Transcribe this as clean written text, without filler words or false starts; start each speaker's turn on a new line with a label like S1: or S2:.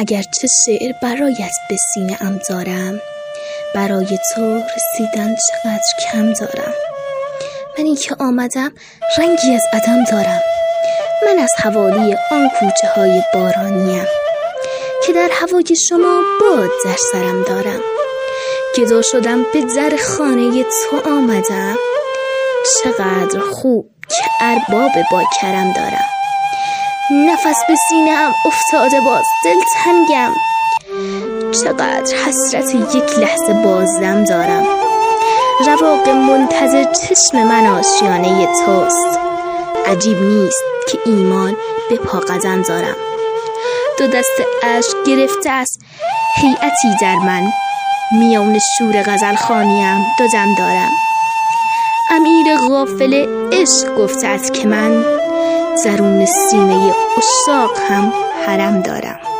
S1: اگرچه شعر برایت به سینه ام دارم، برای تو رسیدن چقدر کم دارم. منی که آمدم رنگی از عدم دارم، من از حوالی آن کوچه های بارانیم که در هوای شما باد در سرم دارم. گدا شدم به در خانه تو آمدم، چقدر خوب که ارباب با کرم دارم. نفس به سینه ام افتاده باز دلتنگم، چقدر حسرت یک لحظه بازدم دارم. رواق منتظر چشم من آشیانه توست، عجیب نیست که ایمان به پا قدم دارم. دو دست اشک گرفته است هیئتی در من، میان شور غزل خوانیم دو دم دارم. امیر غافل عشق گفته است که من درون سینه عشاق هم حرم دارم.